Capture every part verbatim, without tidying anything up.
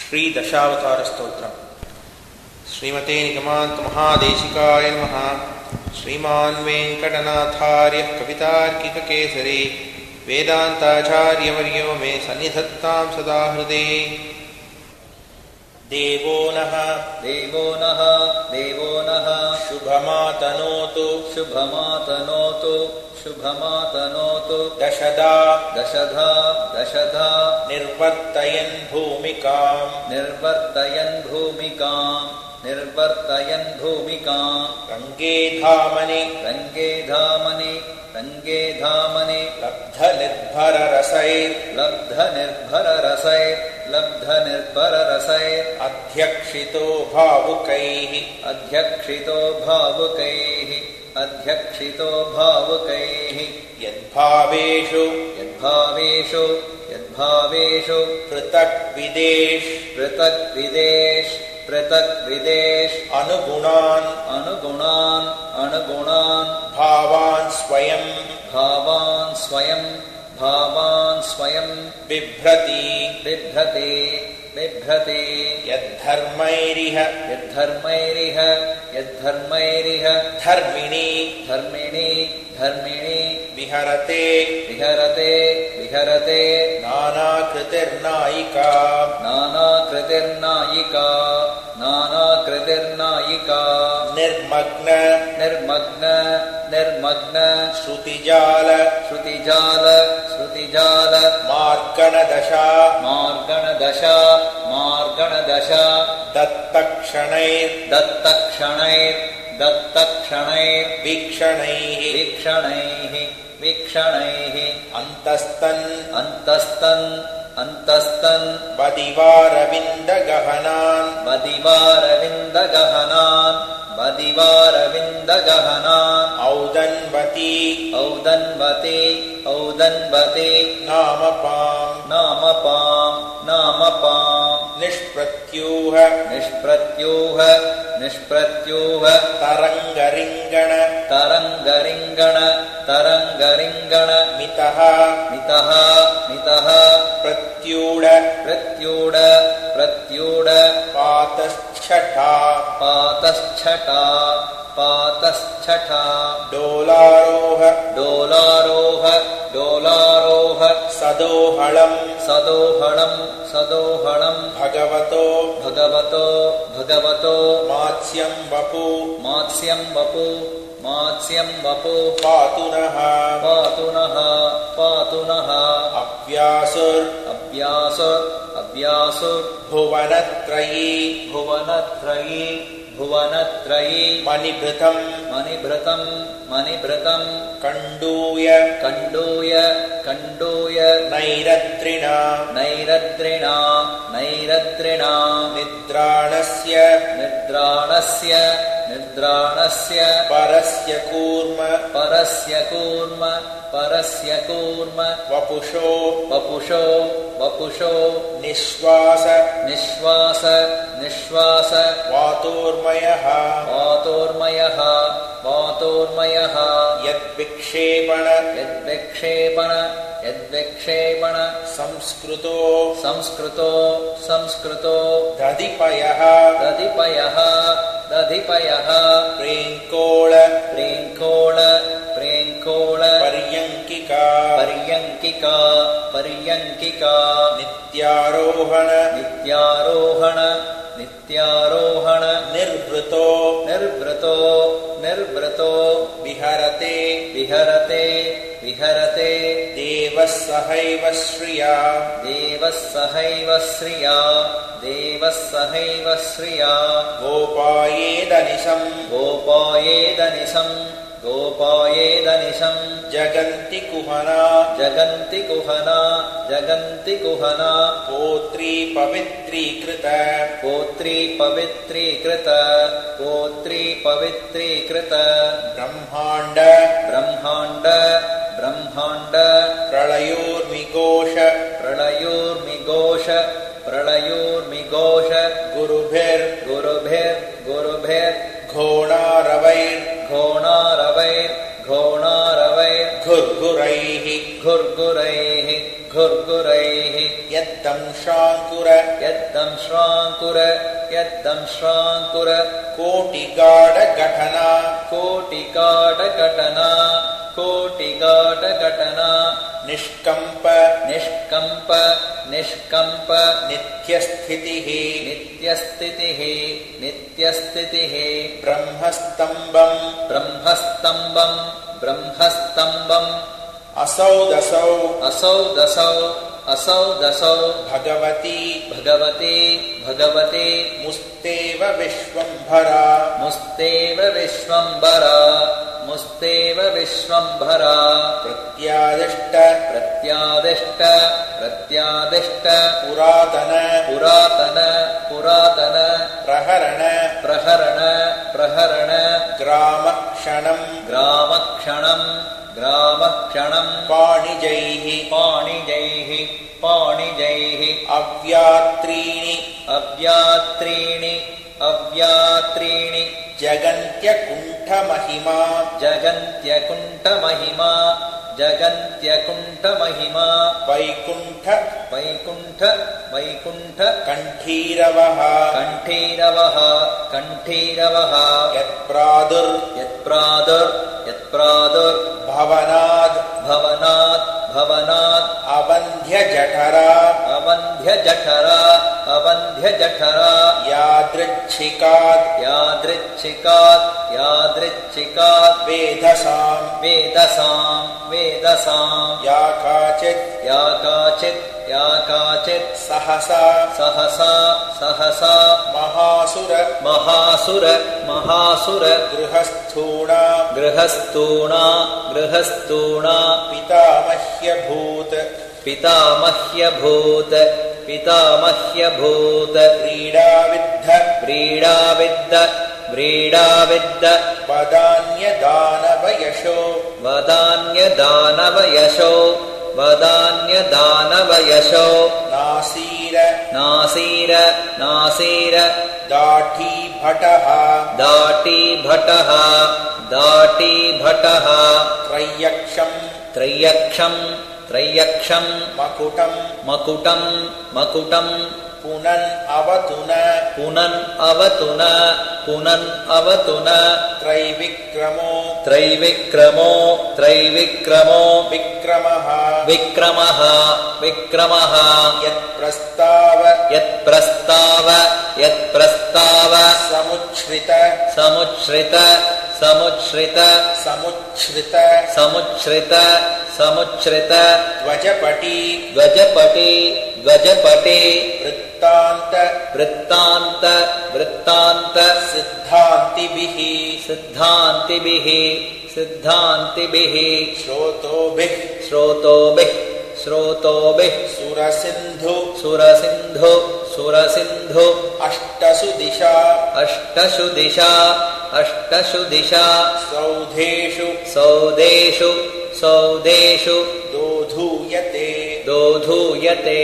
ಶ್ರೀ ದಶಾವತಾರ ಸ್ತೋತ್ರ. ಶ್ರೀಮತೆ ನಿಗಮಾಂತ ಮಹಾದೇಶಿಕಾಯ ನಮಃ. ಶ್ರೀಮಾನ್ ವೆಂಕಟನಾಥಾರ್ಯ ಕವಿತಾರ್ಕಿಕ ಕೇಸರಿ ವೇದಾಂತಾಚಾರ್ಯವರ್ಯೋ ಮೇ ಸನ್ನಿಧತ್ತಾಂ ಸದಾ ಹೃದಯ. ದೇವೋ ನಃ ದೇವೋ ನಃ ದೇವೋ ನಃ ಶುಭಮಾತನೋತು ಶುಭಮಾತನೋತು ಶುಭಮಾತನೋತು ದಶದಾ ದಶಧಾ ದಶಧಾ ನಿರ್ವರ್ತಯನ್ ಭೂಮಿಕಾಂ ನಿರ್ವರ್ತಯನ್ ಭೂಮಿಕಾಂ ನಿರ್ವರ್ತಯನ್ ಭೂಮಿಕಾಂ ರಂಗೇ ಧಾಮನಿ ರಂಗೇ ಧಾಮನಿ ರಂಗೇ ಧಾಮನಿ ಲಬ್ಧ ನಿರ್ಭರ ರಸೈರ್ ಲಬ್ಧ ನಿರ್ಭರ ರಸೈರ್ ಲಬ್ಧ ನಿರ್ಭರ ರಸೈರ್ ಅಧ್ಯಕ್ಷಿತೋ ಭಾವುಕೈಃ ಅಧ್ಯಕ್ಷಿತೋ ಭಾವುಕೈಃ ಅಧ್ಯಕ್ಷಿತೋ ಭಾವುಕೈಃ ಯದ್ಭಾವೇಷು ಯದ್ಭಾವೇಷು ಯದ್ಭಾವೇಷು ಪೃಥಕ್ ವಿದೇಶ್ ಪೃಥಕ್ ವಿದೇಶ್ ಪೃಥಕ್ ವಿದೇಶ್ ಅನುಗುಣಾನ್ ಅನುಗುಣಾನ್ ಅನುಗುಣಾನ್ ಭಾವಾನ್ ಸ್ವಯಂ ಭಾವಾನ್ ಸ್ವಯಂ ಭಾವಾನ್ ಸ್ವಯಂ ಬಿಭ್ರತಿ ಬಿಭ್ರತಿ ಬಿಭ್ರತಿ ಯದ್ಧರ್ಮೈರಿಹ ಯದ್ಧರ್ಮೈರಿಹ ಯದ್ಧರ್ಮೈರಿಹ ಧರ್ಮಿಣಿ ಧರ್ಮಿಣಿ ಧರ್ಮಿಣಿ ವಿಹರತೆ ವಿಹರತೆ ವಿಹರತೆ ನಾನಾಕೃತಿರ್ನಾಯಿಕಾ ನಾನಾಕೃತಿರ್ನಾಯಿಕಾ ನಾನಾಕೃತಿರ್ನಾಯಿಕಾ ನಿರ್ಮಗ್ನ ನಿರ್ಮಗ್ನ ನಿರ್ಮಗ್ನ ಶ್ರುತಿಜಾಲ ಶ್ರುತಿಜಾಲ ಶ್ರುತಿಜಾಲ ಮಾರ್ಗಣದಶಾ ಮಾರ್ಗಣದಶ ಮಾರ್ಗಣದಶ ದತ್ತಕ್ಷಣೈರ್ ದತ್ತಕ್ಷಣೈರ್ ದತ್ತಕ್ಷಣೈರ್ ವೀಕ್ಷಣೈಃ ವೀಕ್ಷಣೈಃ ವೀಕ್ಷಣೈಃ ಅಂತಸ್ತನ್ ಅಂತಸ್ತನ್ ಅಂತಸ್ತನ್ ಬದಿವಾರವಿಂದ ಗಹನಾನ್ ಬದಿವಾರವಿಂದ ಗಹನಾನ್ ಬದಿವಾರವಿಂದ ಗಹನಾನ್ ಔದನ್ವತಿ ಔದನ್ವತಿ ಔದನ್ವತಿ ನಾಮಪಾಂ ನಾಮಪಾಂ ನಾಮಪಾಂ ನಿಷ್ಪ್ರತ್ಯೂಹ ನಿಷ್ಪ್ರತ್ಯೂಹ ನಿಷ್ಪ್ರತ್ಯೂಹ ತರಂಗರಿಂಗಣ ತರಂಗರಿಂಗಣ ತರಂಗರಿಂಗಣ ಮಿತಃ ಮಿತಃ ಮಿತಃ ಪ್ರತ್ಯೂಢ ಪ್ರತ್ಯೂಢ ಪ್ರತ್ಯೂಢ ಪಾತಶ್ಚಠಾ ಪಾತಶ್ಚಠಾ ಪಾತಶ್ಚಠಾ ಡೋಲಾರೋಹ ಡೋಲಾರೋಹ ಡೋಲಾರೋಹ ಸದೋಹಳಂ ಸದೋಹಳಂ ಸದೋಹಳಂ ಭಗವತೋ ಭಗವತೋ ಭಗವತೋ ಮಾತ್ಸ್ಯಂ ವಪು ಮಾತ್ಸ್ಯಂ ವಪು ಮಾತ್ಸ್ಯಂ ವಪು ಪಾತು ನಃ ಪಾತು ನಃ ಪಾತು ನಃ ಅವ್ಯಾಸುರ್ ಅಭ್ಯಾಸುರ್ ಅಭ್ಯಾಸುರ್ ಭುವನತ್ರಯೀ ಭುವನತ್ರಯೀ ಭುವನತ್ರಯೀ ಮಣಿಭೃತಂ ಮಣಿಭೃತಂ ಮಣಿಭೃತಂ ಕಂಡೂಯ ಕಂಡೂಯ ಕಂಡೂಯ ನೈರದ್ರಿಣ ನೈರದ್ರಿಣಾ ನೈರದ್ರಿಣಾ ನಿದ್ರಾಣಸ್ಯ ನಿದ್ರಾಣಸ್ಯ ನಿದ್ರಾಣಸ್ಯ ಪರಸ್ಯ ಕೂರ್ಮ ಪರಸ್ಯ ಕೂರ್ಮ ಪರಸ್ಯ ಕೂರ್ಮ ವಪುಷೋ ವಪುಷೋ ವಪುಷೋ ನಿಶ್ವಾಸ ನಿಶ್ವಾಸ ನಿಶ್ವಾಸ ವಾತೋರ್ಮಯಃ ವಾತೋರ್ಮಯಃ ವಾತೋರ್ಮಯಃ ಯದ್ವಿಕ್ಷೇಪಣ ಯದ್ವಿಕ್ಷೇಪಣ ಯದ್ವಿಕ್ಷೇಪಣ ಸಂಸ್ಕೃತೋ ಸಂಸ್ಕೃತೋ ಸಂಸ್ಕೃತೋ ದಧಿಪಯಃ ದಧಿಪಯಃ ದಧಿಪಯಃ ಪ್ರೇಂಕೋಳ ಪ್ರೇಂಕೋಳ ಪ್ರೇಂಕೋಳ ಪರ್ಯಂಕಿಕಾ ಪರ್ಯಂಕಿಕಾ ಪರ್ಯಂಕಿಕಾ ನಿತ್ಯಾರೋಹಣ ನಿತ್ಯಾರೋಹಣ ನಿತ್ಯಾರೋಹಣ ನಿರ್ವೃತೋ ನಿರ್ವೃತೋ ನಿರ್ವೃತೋ ವಿಹರತೆ ವಿಹರತೆ ವಿಹರತೆ ದೇವಃ ಸಹೈವ ಶ್ರಿಯಾ ದೇವಃ ಸಹೈವ ಶ್ರಿಯಾ ದೇವಃ ಸಹೈವ ಶ್ರಿಯಾ ಗೋಪಾಯೇದನಿಶಂ ಗೋಪಾಯೇದನಿಶಂ ಗೋಪಾಯೇದನಿಶಂ ಜಗಂತಿ ಕುಹನಾ ಜಗಂತಿ ಕುಹನಾ ಜಗಂತಿ ಕುಹನಾ ಪೋತ್ರೀ ಪವಿತ್ರೀಕೃತ ಪೋತ್ರೀ ಪವಿತ್ರೀಕೃತ ಪೋತ್ರೀ ಪವಿತ್ರೀಕೃತ ಬ್ರಹ್ಮಾಂಡ ಬ್ರಹ್ಮಾಂಡ ಬ್ರಹ್ಮಾಂಡ ಪ್ರಳಯೋರ್ಮಿಘೋಷ ಪ್ರಳಯೋರ್ಮಿಘೋಷ ಪ್ರಳಯೋರ್ಮಿಘೋಷ ಗುರುಭಿರ್ ಗುರುಭಿರ್ ಗುರುಭಿರ್ ಘೋಣಾರವೈರ್ ಘೋಣಾರವೈರ್ ಘೋಣಾರವೈರ್ ಘುರ್ಘುರೈಃ घुर्गुरैः घुर्गुरैः यद्दंशाङ्कुर यद्दंशाङ्कुर यद्दंश्राङ्कुर यद्दंश्राङ्कुर कोटिगाढघटना कोटिगाढघटना कोटिगाढघटना निष्कम्प निष्कम्प निष्कम्प नित्यस्थितिः नित्यस्थितिः नित्यस्थितिः ब्रह्मस्तम्भम् ब्रह्मस्तम्भम् ब्रह्मस्तम्भम् असौ दसौ असौ दसौ असौ दसौ भगवती भगवती भगवती मुस्तेव विश्वम्भरा मुस्तेव विश्वम्भरा मुस्तेव विश्वम्भरा प्रत्यादिष्ट प्रत्यादिष्ट प्रत्यादिष्ट पुरातन पुरातन पुरातन प्रहरण प्रहरण प्रहरण ग्रामक्षणम् ग्रामक्षणम् ग्रामक्षणम् पाणिजैः पाणिजैः पाणिजैः अव्यात्रीणि अव्यात्रीणि अव्यात्रीणि जगन्त्यकुण्ठमहिमा जगन्त्यकुण्ठमहिमा जगन्त्यकुण्ठमहिमा वैकुण्ठ वैकुण्ठ वैकुण्ठ कण्ठीरवः कण्ठीरवः कण्ठीरवः यत्प्रादुर् यत्प्रादुर् यत्प्रादुर् भवनाद् भवनात् भवनात् अवन्ध्यजठरा अवन्ध्यजठरा अवन्ध्यजठरा यादृच्छिकात् यादृच्छिकात् यादृच्छिकात् वेधसाम् वेदसां वेदसां या काचित् या काचित् या काचित् सहसा सहसा सहसा महासुर महासुर महासुर गृहस्थूणा गृहस्थूणा गृहस्थूणा पितामह्यभूत् पितामह्यभूत् पितामह्यभूत् क्रीडाविद्ध व्रीडाविद्द व्रीडाविद्द वदान्यदानवयशो वदान्यदानवयशो वदान्यदानवयशो नासीर नासीर नासीर दाठीभटः दाटीभटः दाटीभटः त्रय्यक्षम् त्रय्यक्षम् त्रय्यक्षम् मकुटम् मकुटम् मकुटम् पुनन् अवतुन पुनन् अवतुन पुनन् अवतुन त्रैविक्रमो त्रैविक्रमो त्रैविक्रमो विक्रमः विक्रमः विक्रमः यत्प्रस्ताव यत्प्रस्ताव यत्प्रस्ताव समुच्छ्रित समुच्छ्रित समुच्छ्रित समुच्छ्रित समुच्छ्रित समुच्छ्रित ध्वजपटी ध्वजपटी ध्वजपटी वृत्तान्त वृत्तान्त वृत्तान्त सिद्धान्तिभिः सिद्धान्तिभिः सिद्धान्तिभिः श्रोतोभिः श्रोतोभिः श्रोतोभिः सुरसिन्धु सुरसिन्धु सुरसिन्धु अष्टसु दिशा अष्टसु दिशा अष्टसु दिशा सौधेषु सौदेषु सौदेषु दोधूयते दोधूयते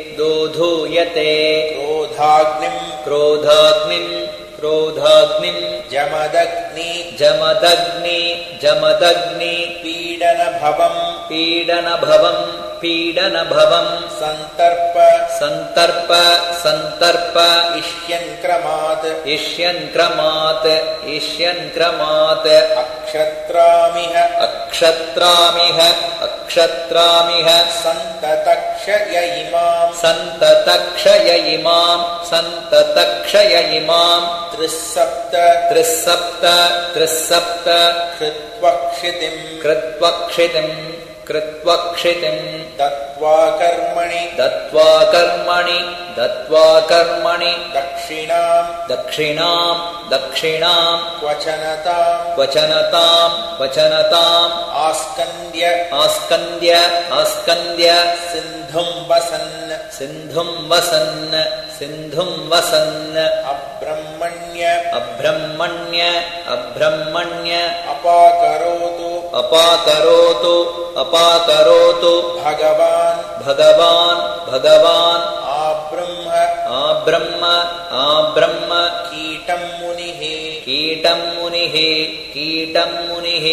दोधूयते क्रोधाग्निम् क्रोधाग्निम् क्रोधाग्निम् जमदग्नि जमदग्नि जमदग्नि पीडनभवम् पीडनभवम् पीडनभवम् सन्तर्प सन्तर्प सन्तर्प इष्यन्क्रमात् इष्यन्क्रमात् इष्यन्क्रमात् अक्षत्रामिह अक्षत्रामिह अक्षत्रामिह सन्ततक्षय इमाम् सन्ततक्षय इमाम् सन्ततक्षय इमाम् त्रिसप्त त्रिसप्त त्रिसप्त कृत्वक्षितिम् कृत्वक्षितिम् कृत्वक्षितिम् दत्त्वा कर्मणि दत्त्वा कर्मणि दत्त्वा कर्मणि दक्षिणाम् दक्षिणाम् दक्षिणाम् क्वचनताम् क्वचनताम् क्वचनताम् आस्कन्द्य आस्कन्द्य आस्कन्द्य सिन्धुम् वसन् सिन्धुम् वसन् सिन्धुम् वसन् अब्रह्मण्य अब्रह्मण्य अब्रह्मण्य अपाकरोतु अपाकरोतु अपाकरोतु भगवान् भगवान् भगवान् आब्रह्म आब्रह्म आब्रह्म कीटम् मुनिः कीटम् मुनिः कीटम् मुनिः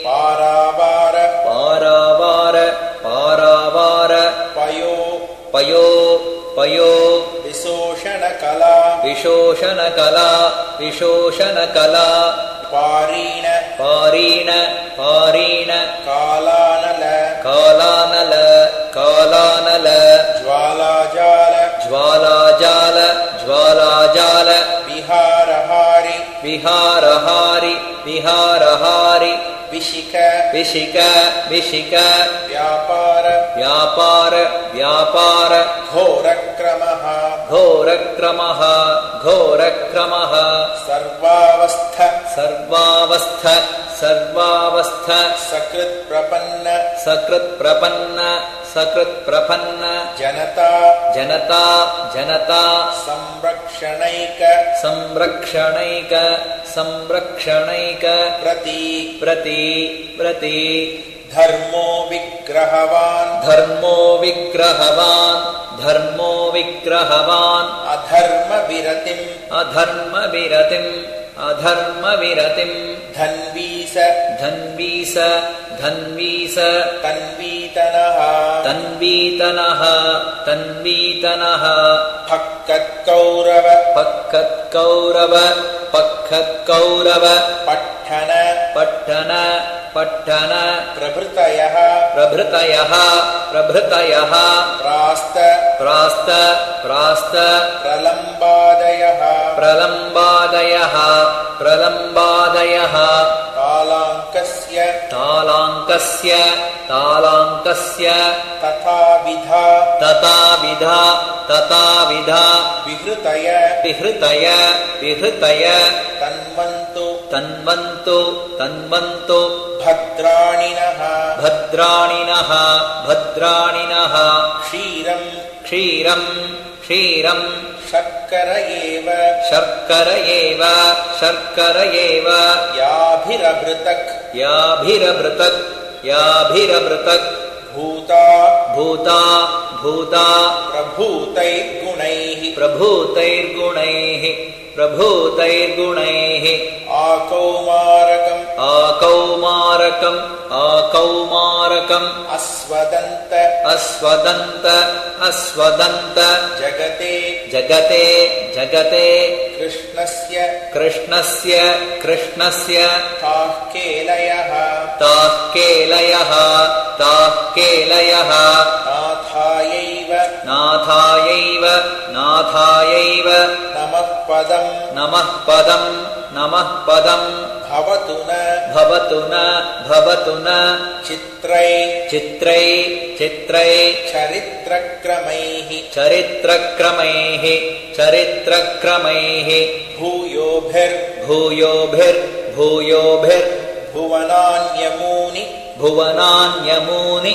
पारावार पारावार पारावार पयो पयो पयो विशोष विशोषणकला विशोषणकला विशोषणकला पारीण पारीण पारीण कालानल कालानल कालानल ज्वालाजाल ज्वालाजाल ज्वालाजाल विहारहारि विहारहारि विहारहारि विशिख विशिक विशिक व्यापार व्यापार व्यापार घोरक्रमः घोरक्रमः घोरक्रमः सर्वावस्थ सर्वावस्थ सर्वावस्थ सकृत्प्रपन्न सकृत्प्रपन्न सकृत्प्रपन्न जनता जनता जनता संरक्षणैक संरक्षणैक संरक्षणैक प्रति प्रति प्रति धर्मो विग्रहवान् धर्मो विग्रहवान् धर्मो विग्रहवान् अधर्मविरतिम् अधर्मविरतिम् अधर्मविरतिम् धन्वीस धन्वीस धन्वीस तन्वीतनः तन्वीतनः तन्वीतनः फक्कत्कौरव पक्खत्कौरव पक्खत्कौरव पठ्ठन पट्टन पट्टन प्रभृतयः प्रभृतयः प्रभृतयः प्रास्त प्रास्त प्रास्त प्रलम्बादयः प्रलम्बादयः प्रलम्बादयः कालाङ्कस्य तालाङ्कस्य तालाङ्कस्य तथाविधा तथाविधा तथाविधा विहृतय विहृतय विहृतय तन्वन्तु तन्वन्तु तन्वन्तु भद्राणिनः भद्राणिनः भद्राणिनः क्षीरम् क्षीरम् क्षीरम् शर्कर एव शर्कर एव शर्कर एव याभिरभृतक् याभिरभृतक् याभिरभृतक् भूता भूता भूता प्रभूतैर्गुणैः प्रभूतैर्गुणैः प्रभूतैर्गुणैः आकौमारकम् आकौमारकम् आकौमारकम् अस्वदन्त अस्वदन्त अस्वदन्त जगते जगते जगते कृष्णस्य कृष्णस्य कृष्णस्य ताः केलयः ताः केलयः ताः केलयः नाथायैव नाथायैव नाथायैव नमः पदम् नमः पदम् नमः पदम् भवतु न भवतु न भवतु न चित्रै चित्रै चित्रै चरित्रक्रमैः चरित्रक्रमैः चरित्रक्रमैः भूयोभिर् भूयोभिर् भूयोभिर् भुवनान्यमूनि भुवनान्यमूनि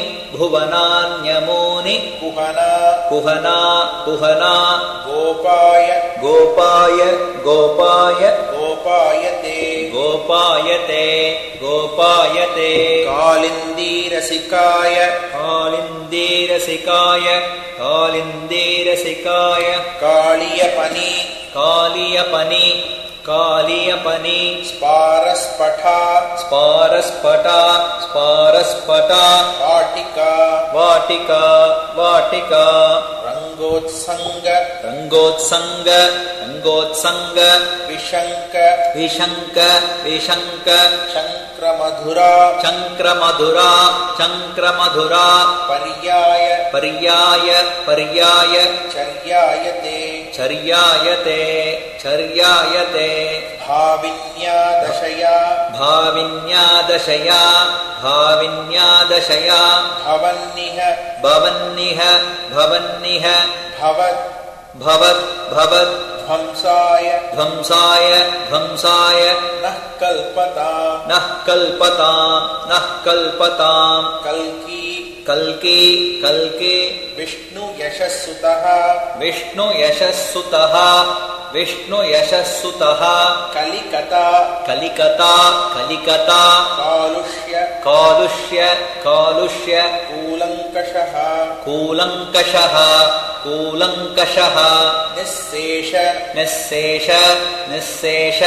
भुवनान्यमूनि कुहना कुहना कुहना गोपाय गोपाय गोपाय गोपायते गोपायते गोपायते कालिन्दीरसिकाय कालिन्दीरसिकाय कालिन्दीरसिकाय कालियपनि कालियपनि कालियपनि स्पारस्पठा स्पारस्पटा स्पारस्पटा वाटिका वाटिका वाटिका रङ्गोत्सङ्ग रङ्गोत्सङ्ग रङ्गोत्सङ्ग विशङ्क विशङ्क विशङ्क शङ्क्रमधुरा चङ्क्रमधुरा चङ्क्रमधुरा पर्याय पर्याय पर्याय चर्यायते चर्यायते चर्यायते भाविन्या दशया भाविन्या दशया भाविन्या दशया भवन्निह भवन्निह भवन्निह भवत् भवत् भवत् ध्वंसाय ध्वंसाय ध्वंसाय नः कल्पताम् नः कल्पताम् नः कल्पताम् कल्की कल्की कल्की विष्णुयशस्सुतः विष्णुयशस्सुतः विष्णुयशस्सुतः कलिकता कलिकता कलिकता कालुष्य कालुष्य कालुष्य कूलङ्कषः कूलङ्कषः कूलङ्कषः निःशेष निःशेष निःशेष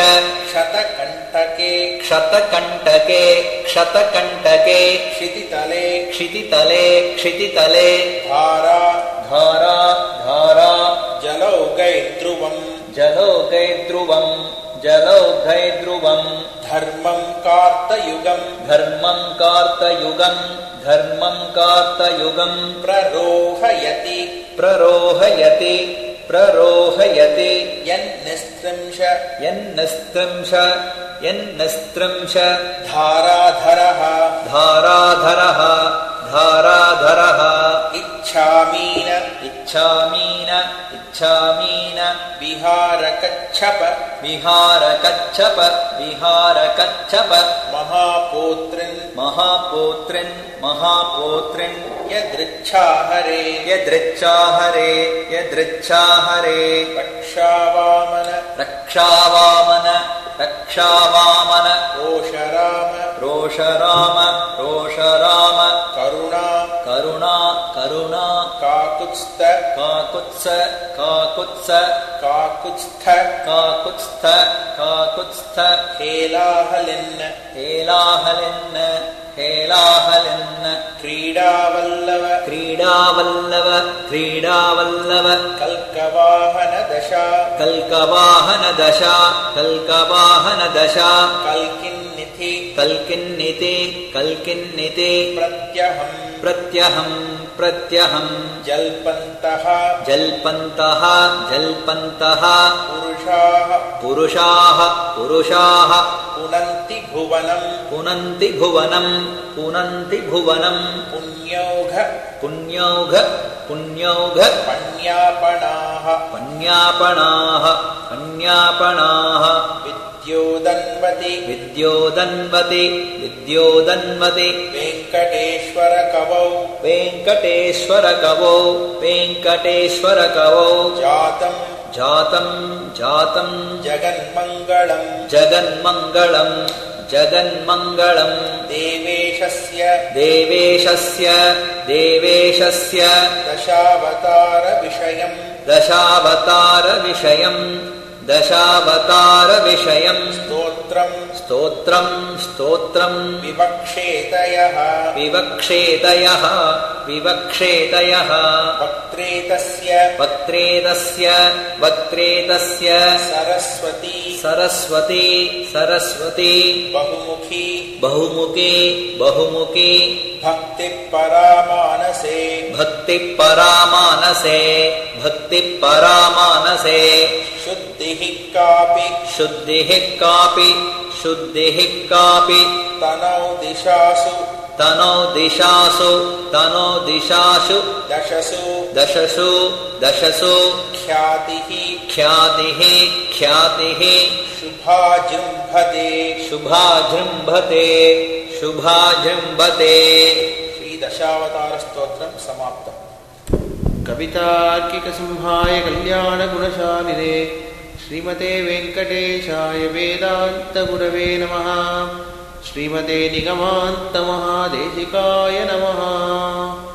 शतकण्टके क्षतकण्टके क्षतकण्टके क्षितितले क्षितितले क्षितितले धारा धारा धारा जलौघैर्ध्रुवम् जलौघैर्ध्रुवम् जलौघैर्ध्रुवम् धर्मं कार्तयुगम् धर्मं कार्तयुगम् धर्मं कार्तयुगम् प्ररोहयति प्ररोहयति प्ररोहयति यन्निस्त्रिंश यन्निस्त्रिंश यन्निस्त्रिंश धाराधरः धाराधरः धाराधरः इच्छामीन इच्छामीन इच्छामीन विहारकच्छप विहारकच्छप विहारकच्छप महापोत्रिन् महापोत्रिन् महापोत्रिन् यदृच्छाहरे यदृच्छाहरे यदृच्छाहरे रक्षावामन रक्षावामन रक्षावामन रोषराम रोषराम रोषराम करुणा करुणा करुणा काकुत्स्थ काकुत्स काकुत्स काकुत्स्थ काकुत्स्थ काकुत्स्थ हेलाहलिन् हेलाहलिन् हेलाहलिन् क्रीडावल्लव क्रीडावल्लव क्रीडावल्लव कल्कवाहनदशा कल्कवाहनदशा कल्कवाहनदशा कल्किन्निधि कल्किन्निति कल्किन्निति प्रत्यहम् प्रत्यहम् प्रत्यहम् जल्पन्तः जल्पन्तः जल्पन्तः पुरुषाः पुरुषाः पुरुषाः पुनन्ति भुवनम् पुनन्ति भुवनम् पुनन्ति भुवनम् पुण्यौघ पुण्यौघ पुण्यौघ पण्यापणाः पण्यापणाः पण्यापणाः विद्योदन्वति विद्योदन्वति विद्योदन्वति वेङ्कटेश्वरकवौ वेङ्कटेश्वरकवौ वेङ्कटेश्वरकवौ जातं जातं जातं जगन्मङ्गलम् जगन्मङ्गलम् जगन्मङ्गलम् देवेशस्य देवेशस्य देवेशस्य दशावतारविषयम् दशावतारविषयम् दशावतारविषयम् स्तोत्रम् स्तोत्रम् स्तोत्रम् विवक्षेतयः विवक्षेतयः विवक्षेतयः वक्त्रेतस्य वक्त्रेतस्य वक्त्रेतस्य सरस्वती सरस्वती सरस्वती बहुमुखी बहुमुखी बहुमुखी भक्तिपरामानसे भक्तिः परामानसे भक्तिः परामानसे शुद्धिः कापि शुद्धिः कापि शुद्धिः कापि तनौ दिशासु तनौ दिशासु तनौ दिशासु दशसु दशसु दशसु ख्यातिः ख्यातिः ख्यातिः शुभाजृम्भते शुभाजृम्भते शुभाजृम्भते श्रीदशावतारस्तोत्रं समाप्तम्। कवितार्किकसिंहाय कल्याणगुणशालिने श्रीमते वेङ्कटेशाय वेदान्तगुरवे नमः। श्रीमते निगमान्तमहादेशिकाय नमः।